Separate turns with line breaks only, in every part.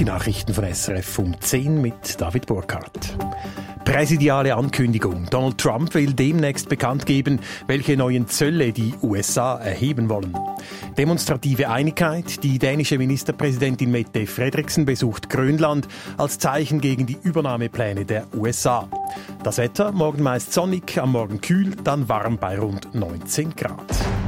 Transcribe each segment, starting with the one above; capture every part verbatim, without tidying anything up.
Die Nachrichten von S R F um zehn mit David Burkhardt. Präsidiale Ankündigung. Donald Trump will demnächst bekannt geben, welche neuen Zölle die U S A erheben wollen. Demonstrative Einigkeit. Die dänische Ministerpräsidentin Mette Frederiksen besucht Grönland als Zeichen gegen die Übernahmepläne der U S A. Das Wetter, morgen meist sonnig, am Morgen kühl, dann warm bei rund neunzehn Grad.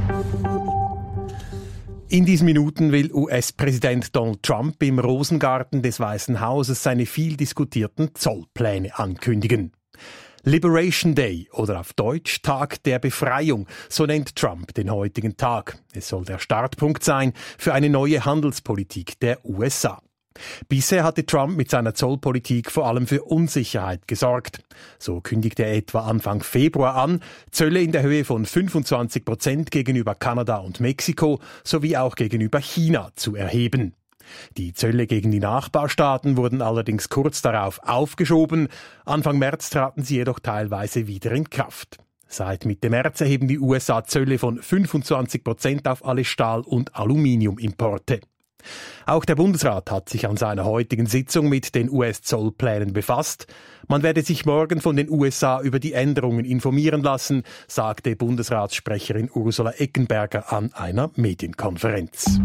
In diesen Minuten will U S-Präsident Donald Trump im Rosengarten des Weißen Hauses seine viel diskutierten Zollpläne ankündigen. Liberation Day oder auf Deutsch Tag der Befreiung, so nennt Trump den heutigen Tag. Es soll der Startpunkt sein für eine neue Handelspolitik der U S A. Bisher hatte Trump mit seiner Zollpolitik vor allem für Unsicherheit gesorgt. So kündigte er etwa Anfang Februar an, Zölle in der Höhe von fünfundzwanzig Prozent gegenüber Kanada und Mexiko sowie auch gegenüber China zu erheben. Die Zölle gegen die Nachbarstaaten wurden allerdings kurz darauf aufgeschoben. Anfang März traten sie jedoch teilweise wieder in Kraft. Seit Mitte März erheben die U S A Zölle von fünfundzwanzig Prozent auf alle Stahl- und Aluminiumimporte. Auch der Bundesrat hat sich an seiner heutigen Sitzung mit den U S-Zollplänen befasst. Man werde sich morgen von den U S A über die Änderungen informieren lassen, sagte Bundesratssprecherin Ursula Eckenberger an einer Medienkonferenz.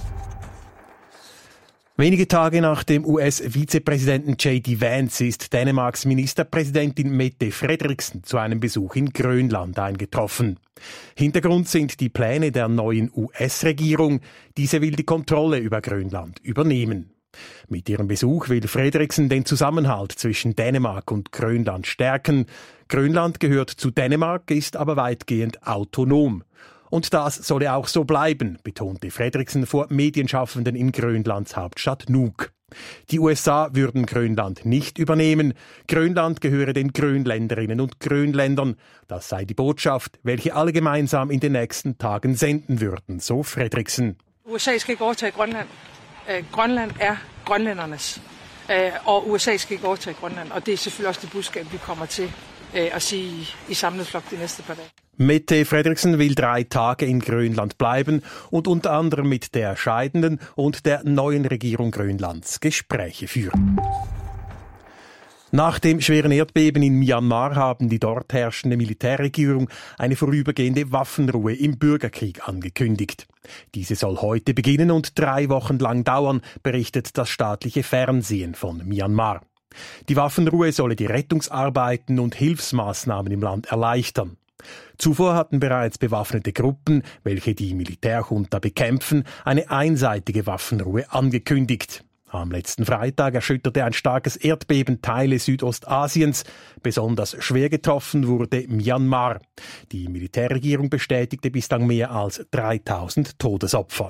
Wenige Tage nach dem U S-Vizepräsidenten J D Vance ist Dänemarks Ministerpräsidentin Mette Frederiksen zu einem Besuch in Grönland eingetroffen. Hintergrund sind die Pläne der neuen U S-Regierung. Diese will die Kontrolle über Grönland übernehmen. Mit ihrem Besuch will Frederiksen den Zusammenhalt zwischen Dänemark und Grönland stärken. Grönland gehört zu Dänemark, ist aber weitgehend autonom. Und das solle auch so bleiben, betonte Frederiksen vor Medienschaffenden in Grönlands Hauptstadt Nuuk. Die U S A würden Grönland nicht übernehmen. Grönland gehöre den Grönländerinnen und Grönländern. Das sei die Botschaft, welche alle gemeinsam in den nächsten Tagen senden würden, so Frederiksen.
U S A skal ikke overtage Grønland. Äh, Grønland er grønlændernes. Äh, og U S A skal ikke overtage Grønland. Og det er selvfølgelig også det budskab, vi kommer til äh, at sige i, i samlet flok de næste par dage.
Mette Frederiksen will drei Tage in Grönland bleiben und unter anderem mit der scheidenden und der neuen Regierung Grönlands Gespräche führen. Nach dem schweren Erdbeben in Myanmar haben die dort herrschende Militärregierung eine vorübergehende Waffenruhe im Bürgerkrieg angekündigt. Diese soll heute beginnen und drei Wochen lang dauern, berichtet das staatliche Fernsehen von Myanmar. Die Waffenruhe solle die Rettungsarbeiten und Hilfsmaßnahmen im Land erleichtern. Zuvor hatten bereits bewaffnete Gruppen, welche die Militärjunta bekämpfen, eine einseitige Waffenruhe angekündigt. Am letzten Freitag erschütterte ein starkes Erdbeben Teile Südostasiens. Besonders schwer getroffen wurde Myanmar. Die Militärregierung bestätigte bislang mehr als dreitausend Todesopfer.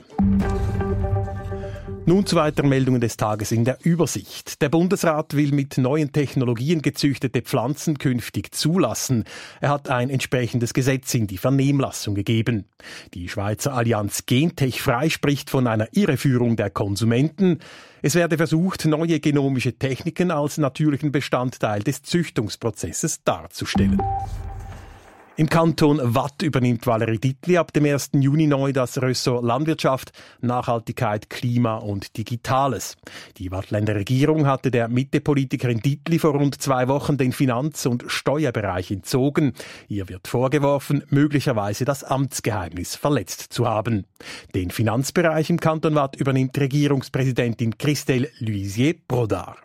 Nun zu weiteren Meldungen des Tages in der Übersicht. Der Bundesrat will mit neuen Technologien gezüchtete Pflanzen künftig zulassen. Er hat ein entsprechendes Gesetz in die Vernehmlassung gegeben. Die Schweizer Allianz Gentech frei spricht von einer Irreführung der Konsumenten. Es werde versucht, neue genomische Techniken als natürlichen Bestandteil des Züchtungsprozesses darzustellen. Im Kanton Waadt übernimmt Valerie Dietli ab dem ersten Juni neu das Ressort Landwirtschaft, Nachhaltigkeit, Klima und Digitales. Die Waadtländer Regierung hatte der Mitte-Politikerin Dietli vor rund zwei Wochen den Finanz- und Steuerbereich entzogen. Ihr wird vorgeworfen, möglicherweise das Amtsgeheimnis verletzt zu haben. Den Finanzbereich im Kanton Waadt übernimmt Regierungspräsidentin Christelle Luisier-Brodard.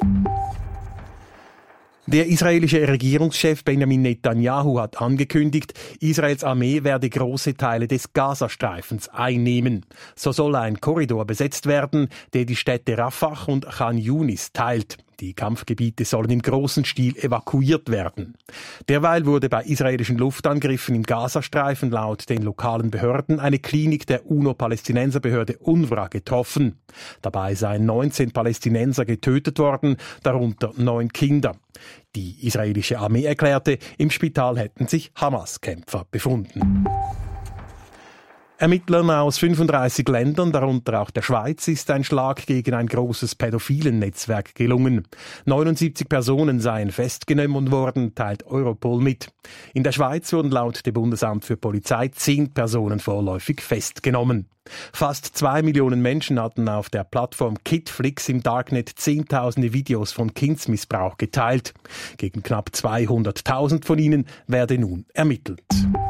Der israelische Regierungschef Benjamin Netanyahu hat angekündigt, Israels Armee werde große Teile des Gazastreifens einnehmen. So soll ein Korridor besetzt werden, der die Städte Rafah und Khan Yunis teilt. Die Kampfgebiete sollen im großen Stil evakuiert werden. Derweil wurde bei israelischen Luftangriffen im Gazastreifen laut den lokalen Behörden eine Klinik der UNO-Palästinenserbehörde UNRWA getroffen. Dabei seien neunzehn Palästinenser getötet worden, darunter neun Kinder. Die israelische Armee erklärte, im Spital hätten sich Hamas-Kämpfer befunden. Ermittlern aus fünfunddreißig Ländern, darunter auch der Schweiz, ist ein Schlag gegen ein großes pädophilen Netzwerk gelungen. neunundsiebzig Personen seien festgenommen worden, teilt Europol mit. In der Schweiz wurden laut dem Bundesamt für Polizei zehn Personen vorläufig festgenommen. Fast zwei Millionen Menschen hatten auf der Plattform Kidflix im Darknet zehntausende Videos von Kindsmissbrauch geteilt. Gegen knapp zweihunderttausend von ihnen werde nun ermittelt.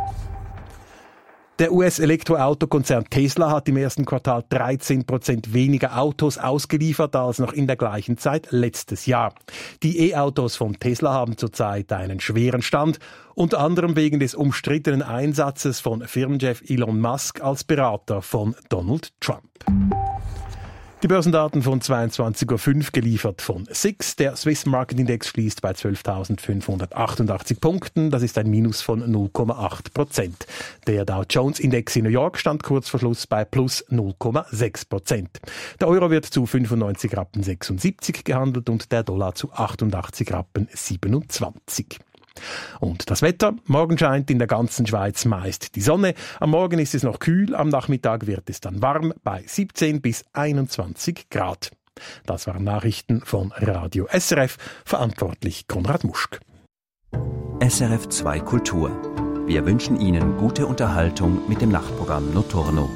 Der U S-Elektroautokonzern Tesla hat im ersten Quartal dreizehn Prozent weniger Autos ausgeliefert als noch in der gleichen Zeit letztes Jahr. Die E-Autos von Tesla haben zurzeit einen schweren Stand, unter anderem wegen des umstrittenen Einsatzes von Firmenchef Elon Musk als Berater von Donald Trump. Die Börsendaten von zweiundzwanzig Uhr fünf geliefert von S I X. Der Swiss Market Index schließt bei zwölftausendfünfhundertachtundachtzig Punkten. Das ist ein Minus von null Komma acht Prozent. Der Dow Jones Index in New York stand kurz vor Schluss bei plus null Komma sechs Prozent. Der Euro wird zu fünfundneunzig Rappen sechsundsiebzig gehandelt und der Dollar zu achtundachtzig Rappen siebenundzwanzig. Und das Wetter. Morgen scheint in der ganzen Schweiz meist die Sonne. Am Morgen ist es noch kühl, am Nachmittag wird es dann warm bei siebzehn bis einundzwanzig Grad. Das waren Nachrichten von Radio S R F, verantwortlich Konrad Muschk.
S R F zwei Kultur. Wir wünschen Ihnen gute Unterhaltung mit dem Nachtprogramm Notturno.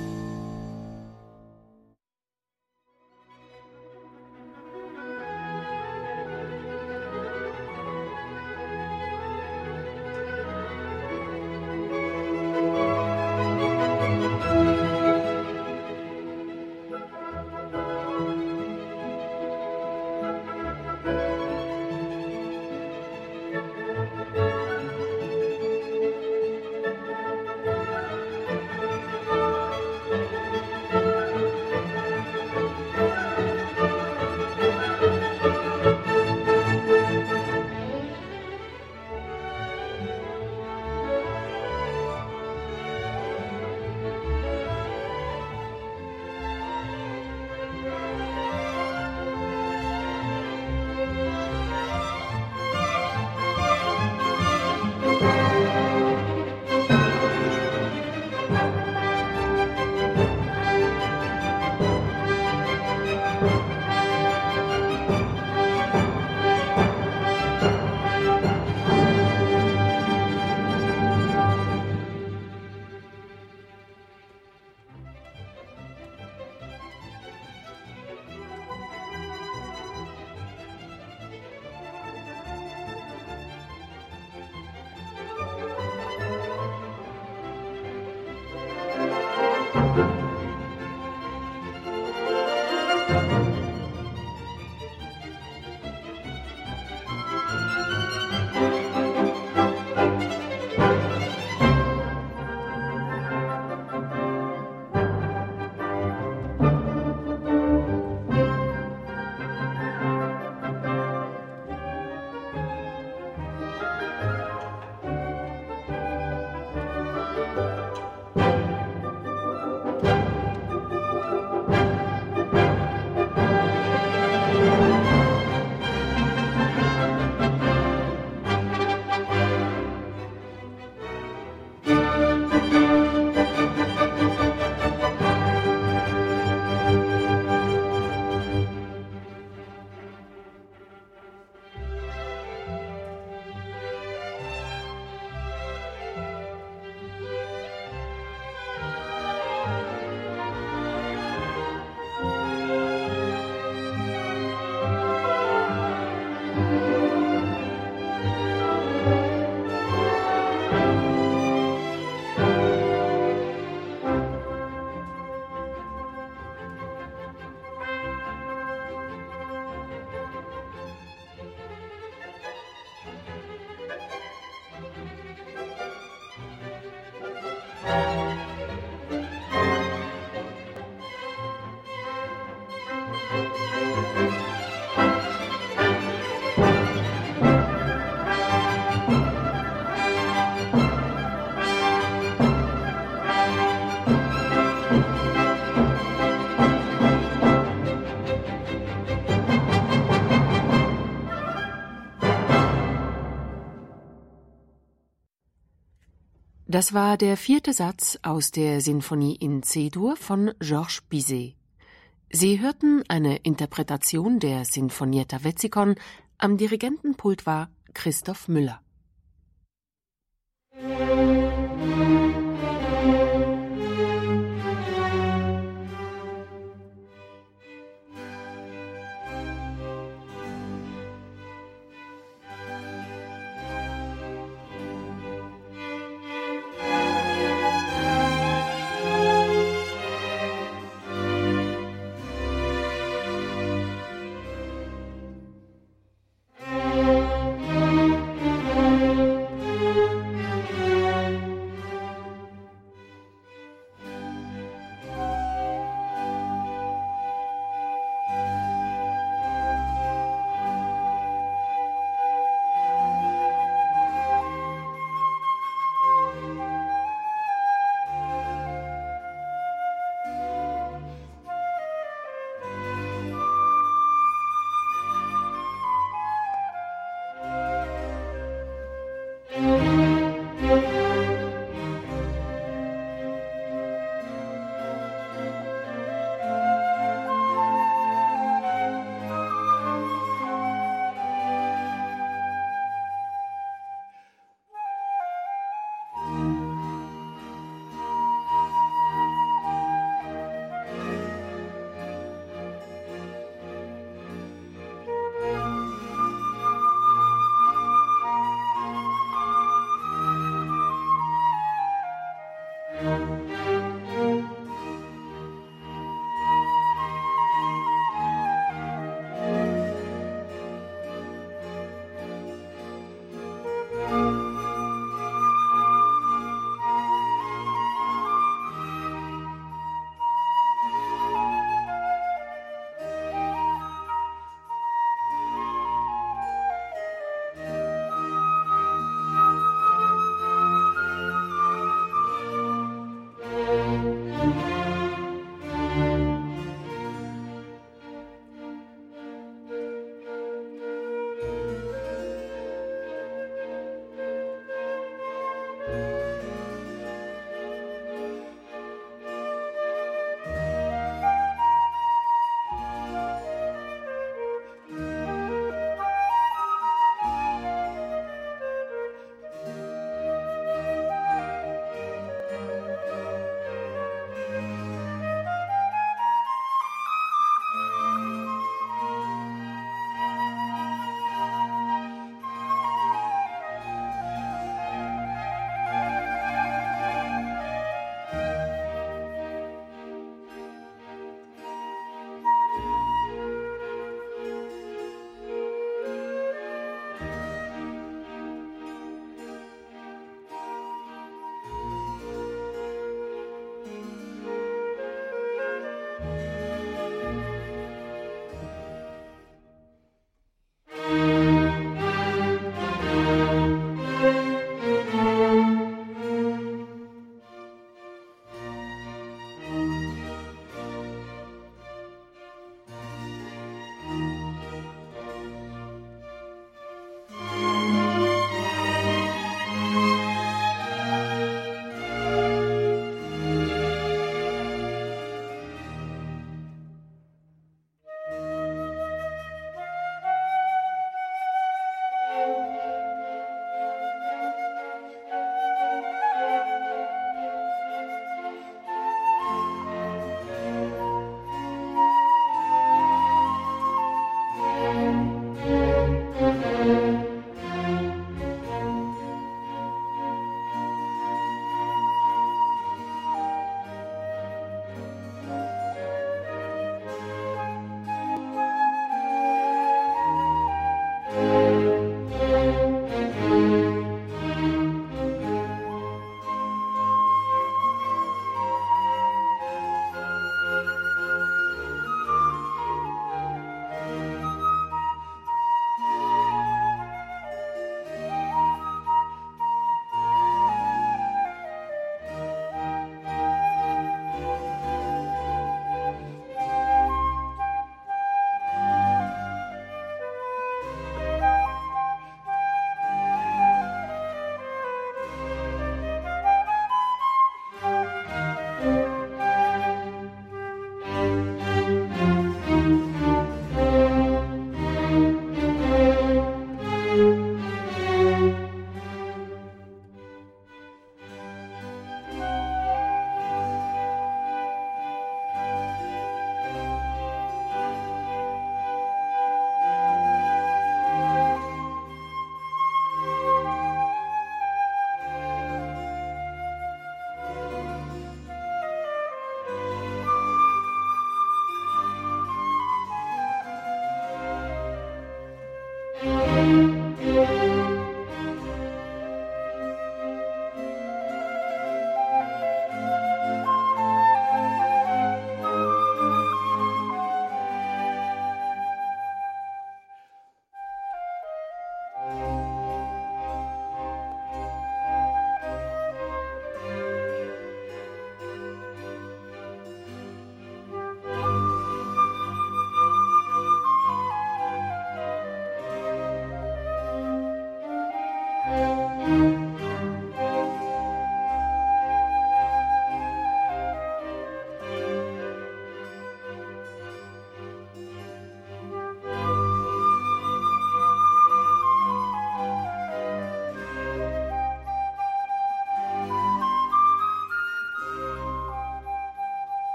Das war der vierte Satz aus der Sinfonie in C-Dur von Georges Bizet. Sie hörten eine Interpretation der Sinfonietta Wetzikon. Am Dirigentenpult war Christoph Müller.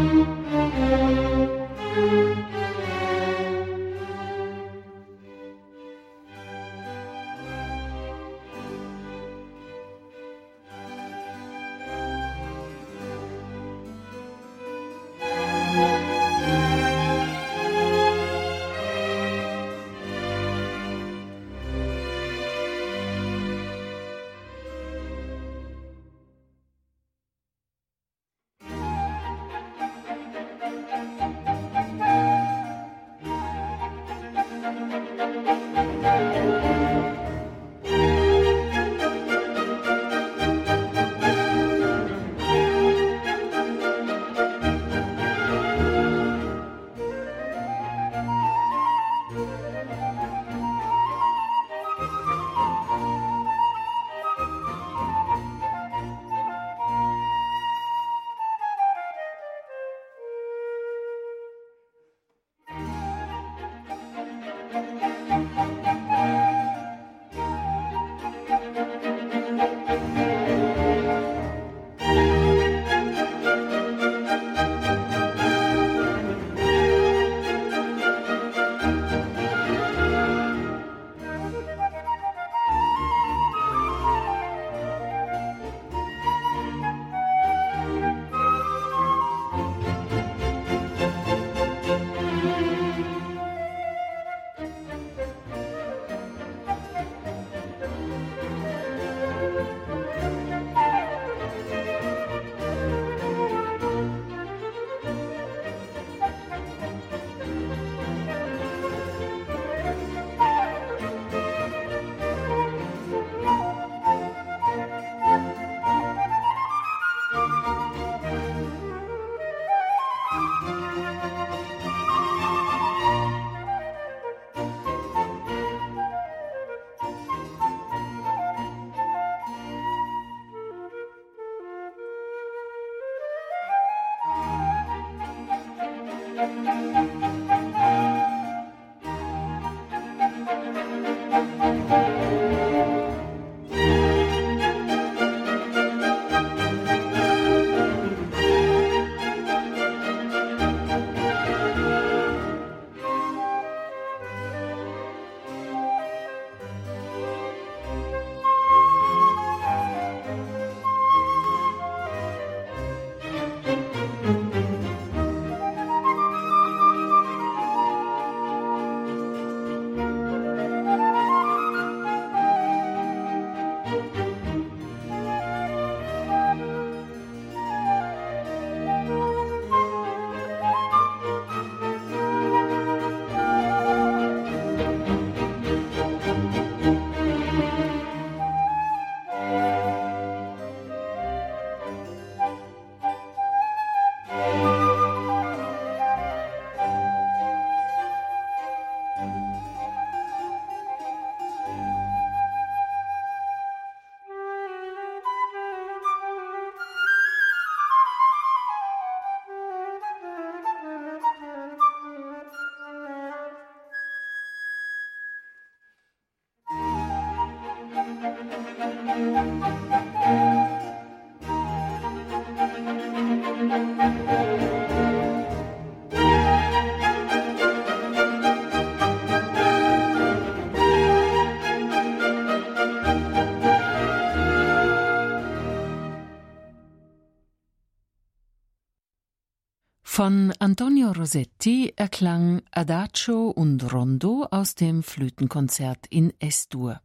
Von Antonio Rossetti erklang Adagio und Rondo aus dem Flötenkonzert in Es-Dur.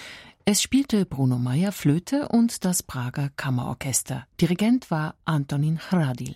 Es spielte Bruno Meyer Flöte und das Prager Kammerorchester. Dirigent war Antonín Hradil.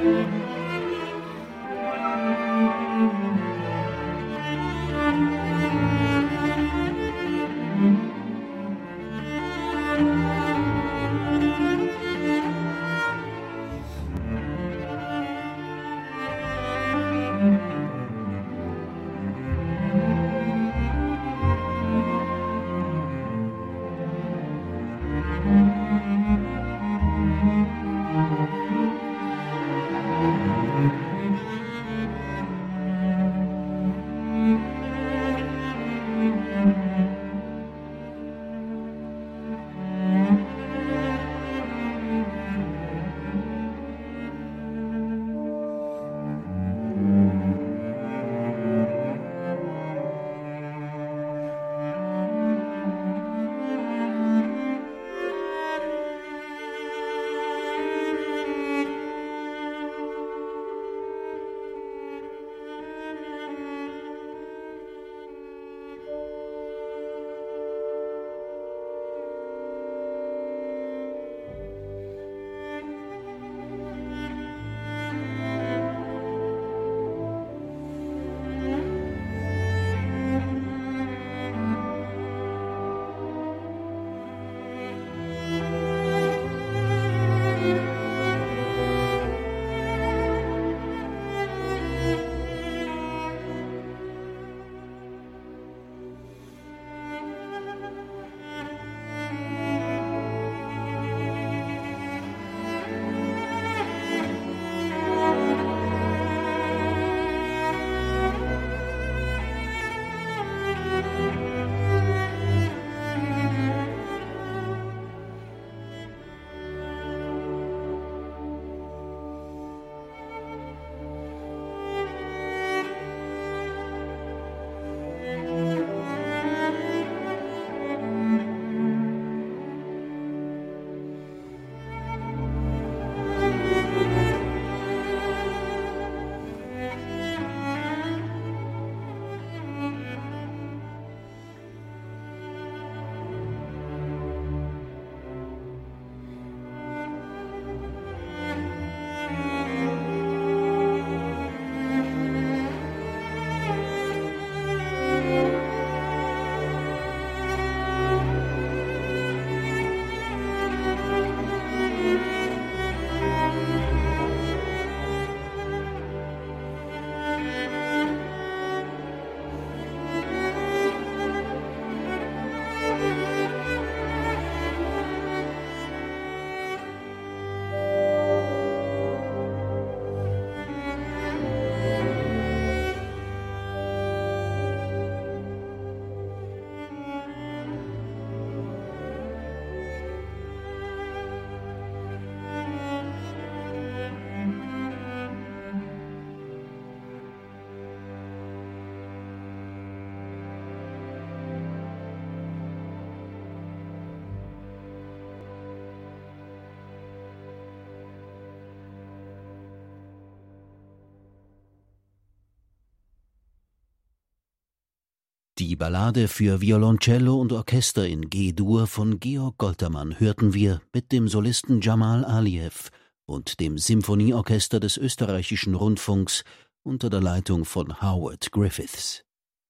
Die Ballade für Violoncello und Orchester in G-Dur von Georg Goltermann hörten wir mit dem Solisten Jamal Aliyev und dem Symphonieorchester des Österreichischen Rundfunks unter der Leitung von Howard Griffiths.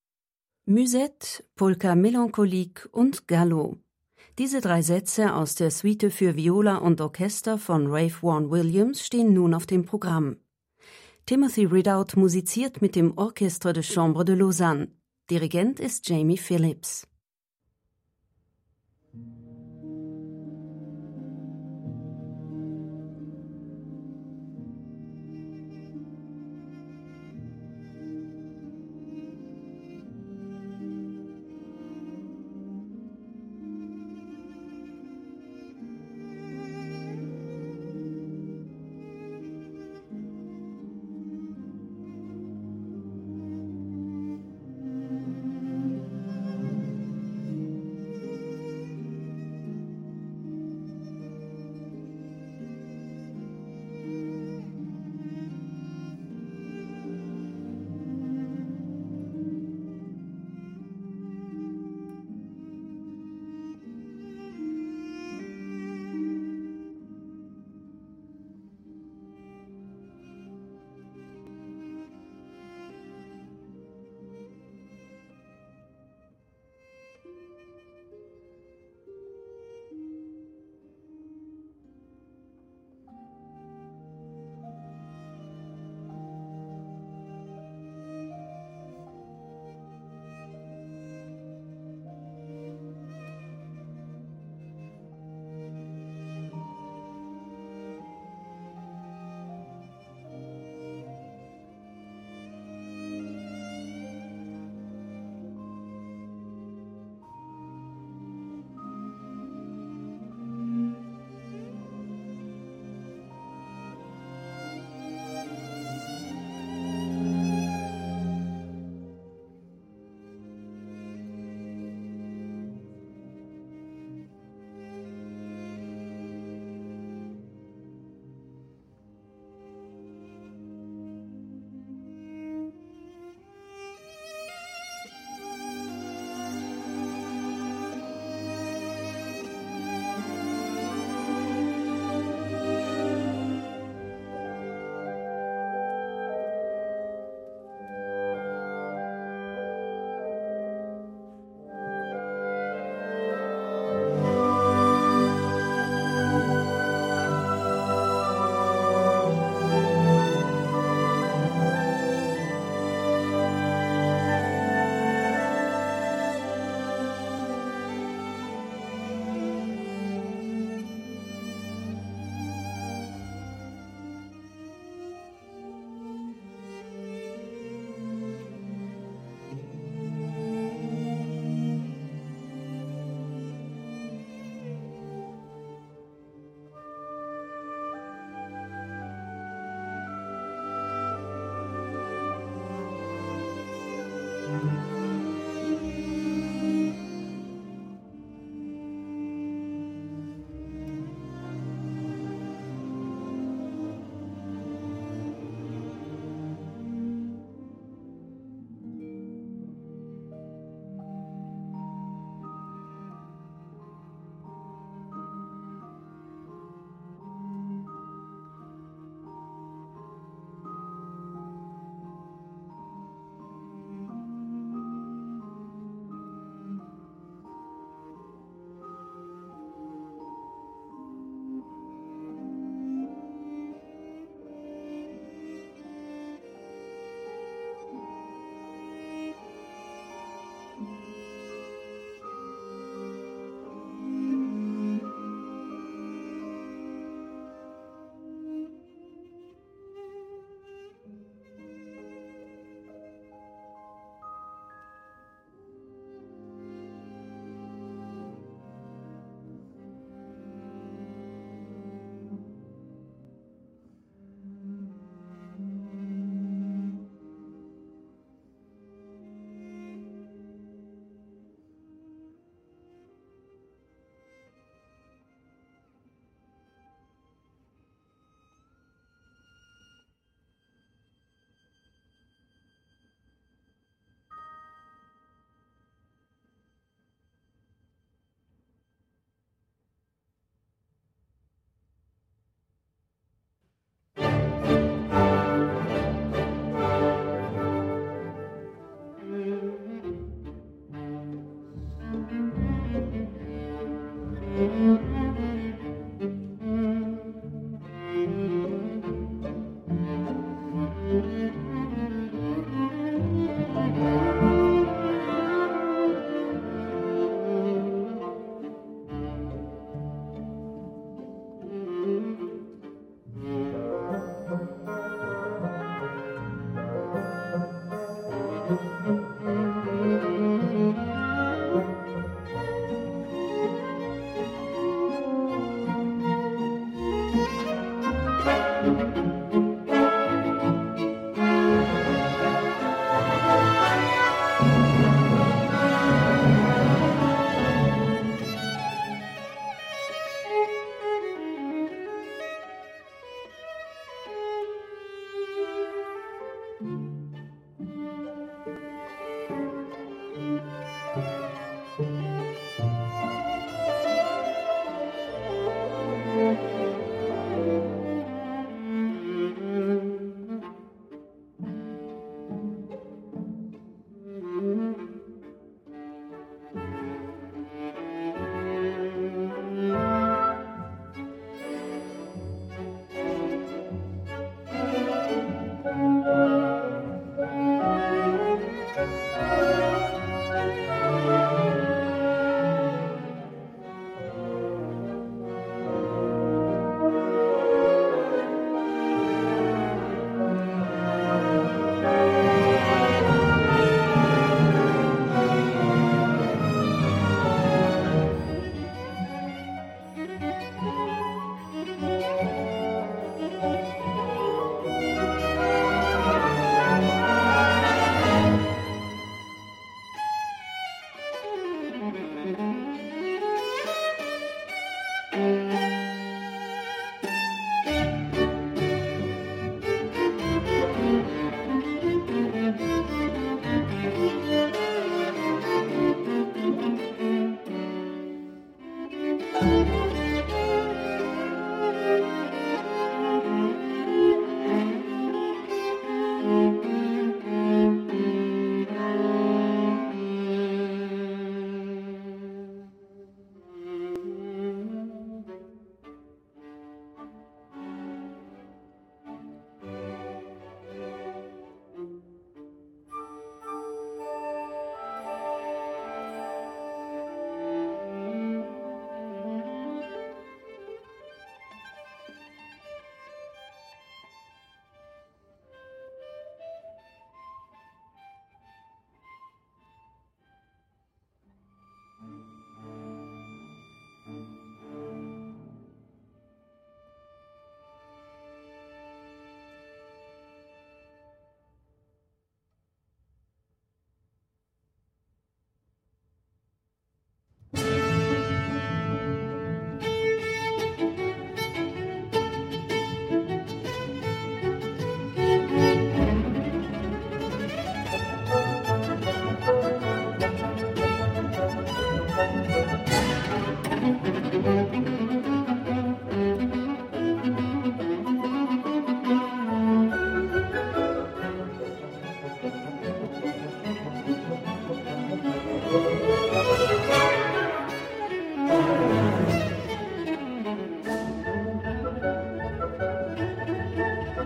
Musette, Polka Melancholique und Gallo. Diese drei Sätze aus der Suite für Viola und Orchester von Ralph Vaughan Williams stehen nun auf dem Programm. Timothy Ridout musiziert mit dem Orchestre de Chambre de Lausanne. Dirigent ist Jamie Phillips.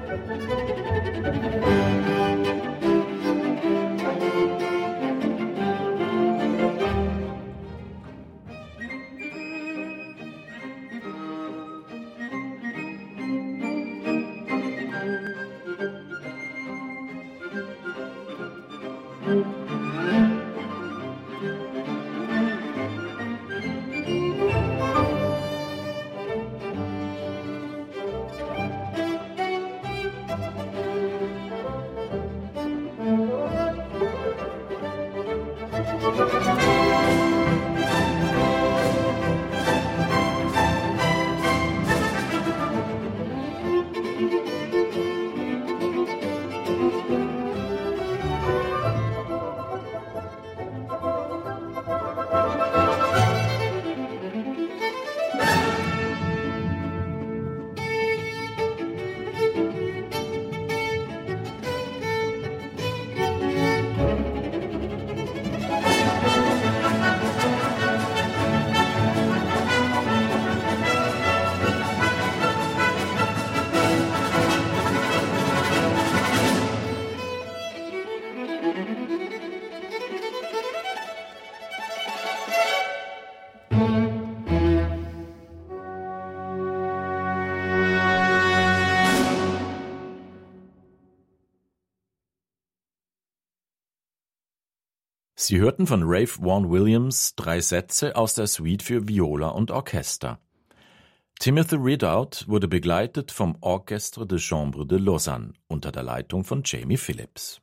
Sie hörten von Ralph Vaughan Williams drei Sätze aus der Suite für Viola und Orchester. Timothy Ridout wurde begleitet vom Orchestre de Chambre de Lausanne unter der Leitung von Jamie Phillips.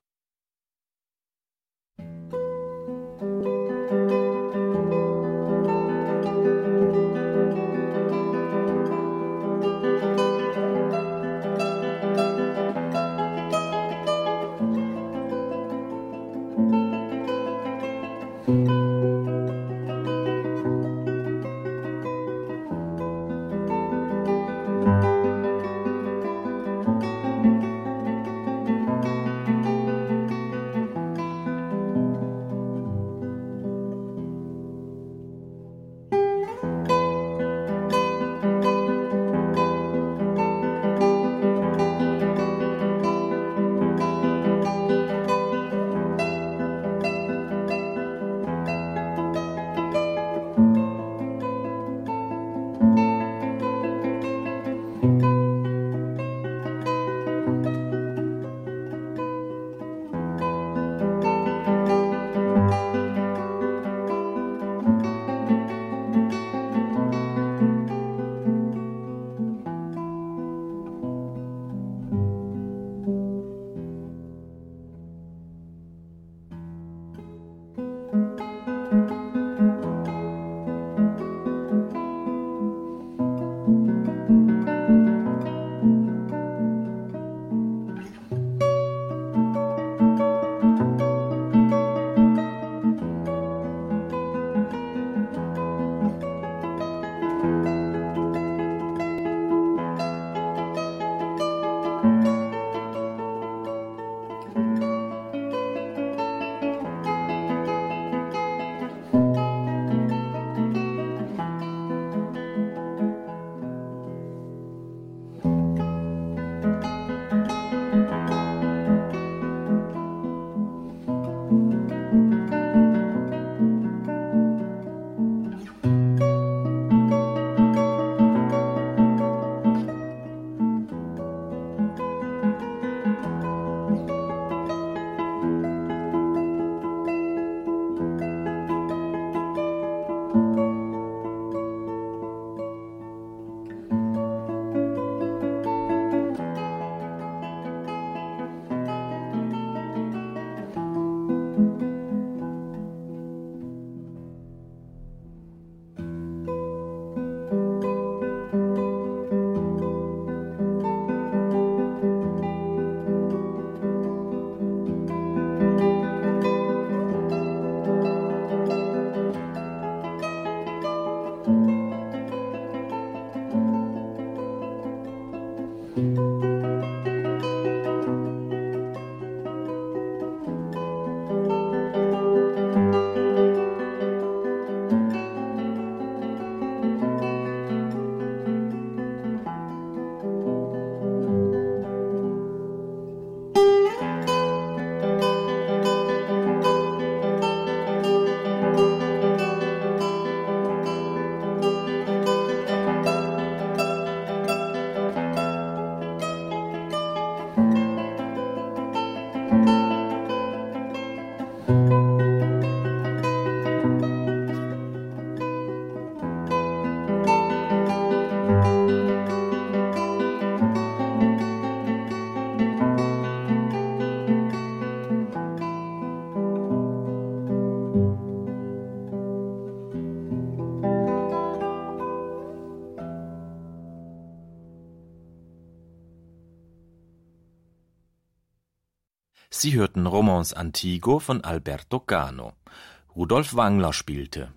Sie hörten Romance Antigo von Alberto Cano. Rudolf Wangler spielte.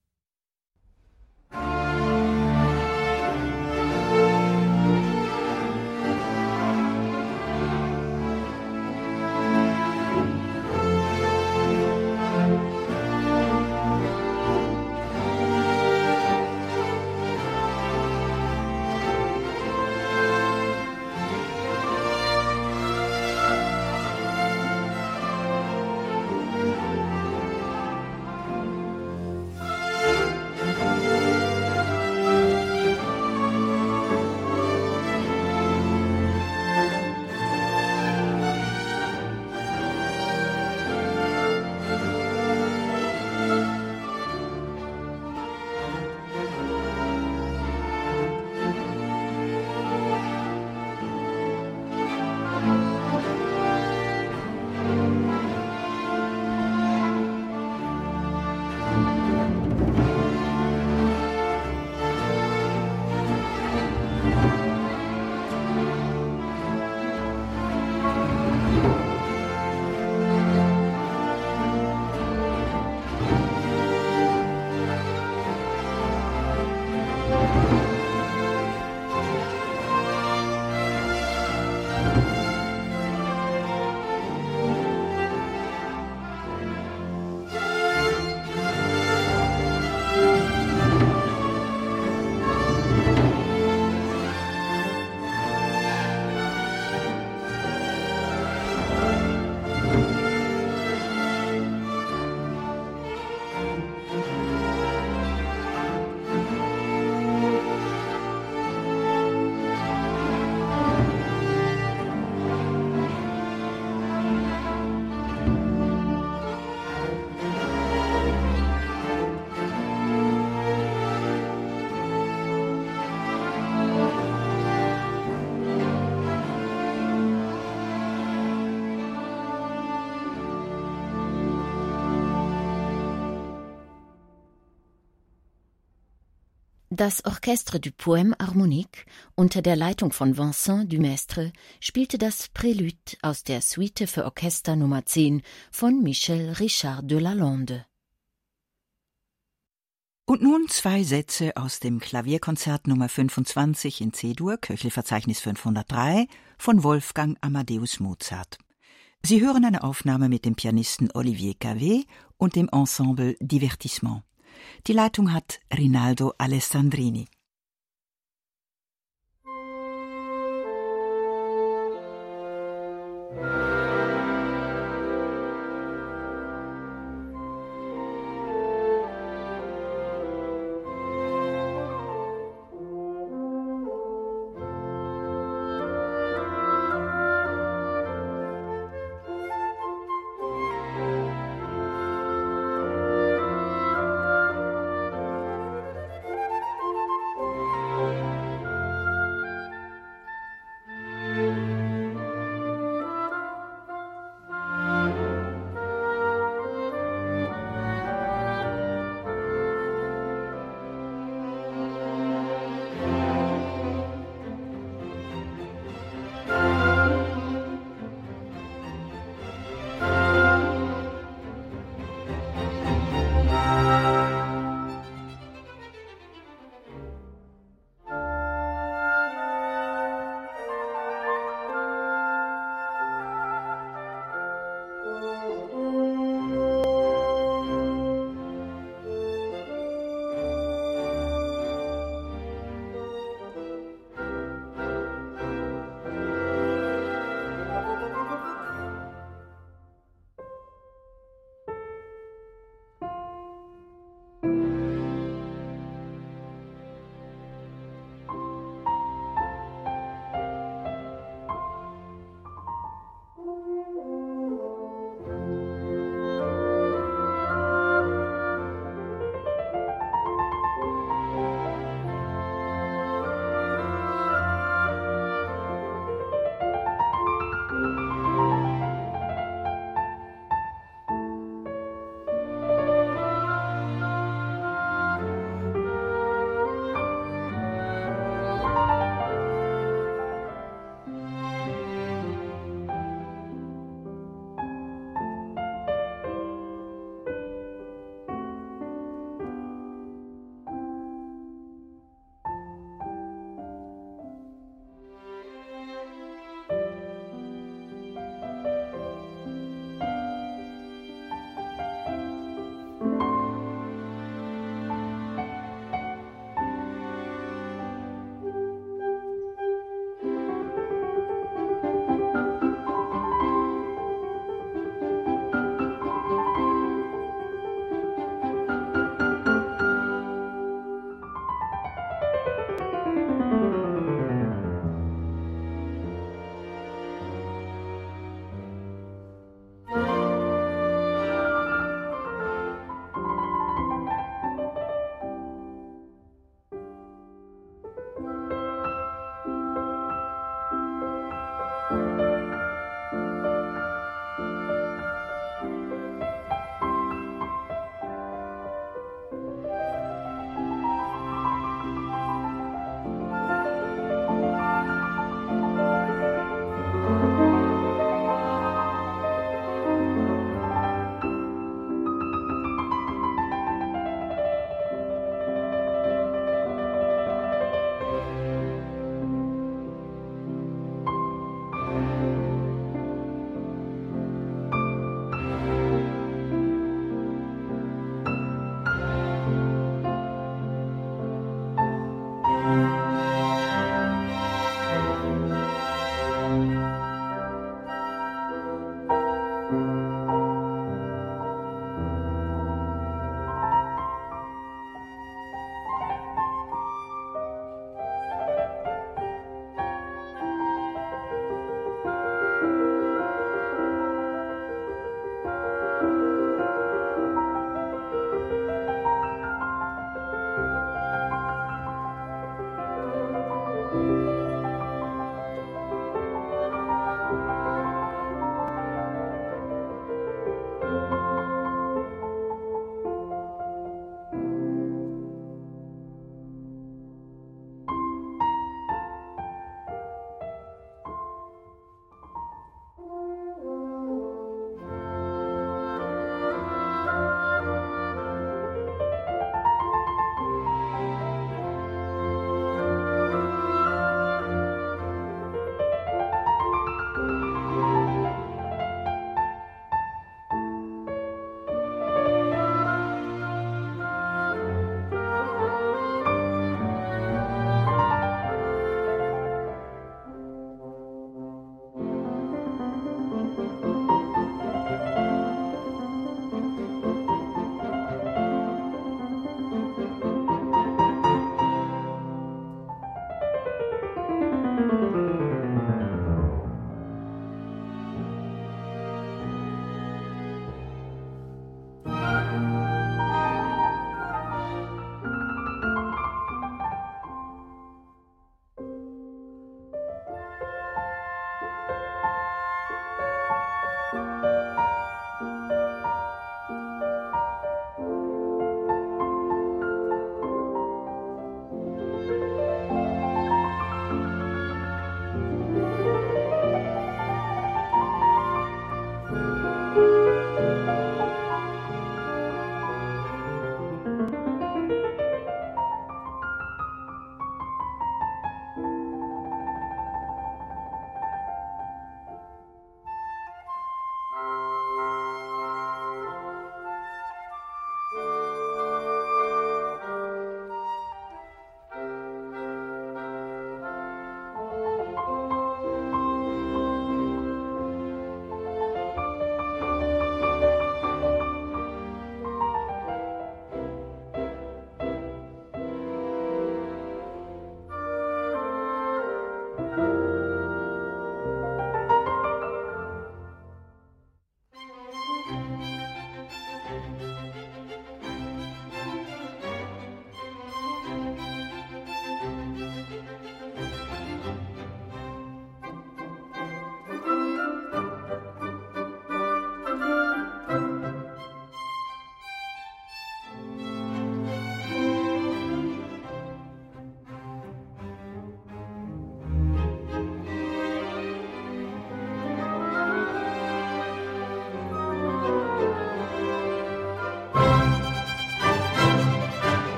Das Orchestre du Poème Harmonique unter der Leitung von Vincent Dumestre spielte das Prélude aus der Suite für Orchester Nummer zehn von Michel Richard de Lalande.
Und nun zwei Sätze aus dem Klavierkonzert Nummer fünfundzwanzig in C-Dur, Köchelverzeichnis fünfhundertdrei, von Wolfgang Amadeus Mozart. Sie hören eine Aufnahme mit dem Pianisten Olivier Cavé und dem Ensemble Divertissement. Die Leitung hat Rinaldo Alessandrini.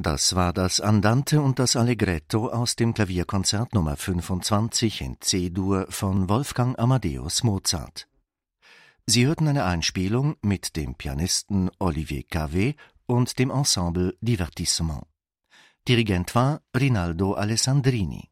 Das war das Andante und das Allegretto aus dem Klavierkonzert Nummer fünfundzwanzig in C-Dur von Wolfgang Amadeus Mozart. Sie hörten eine Einspielung mit dem Pianisten Olivier Cavé und dem Ensemble Divertissement. Dirigent war Rinaldo Alessandrini.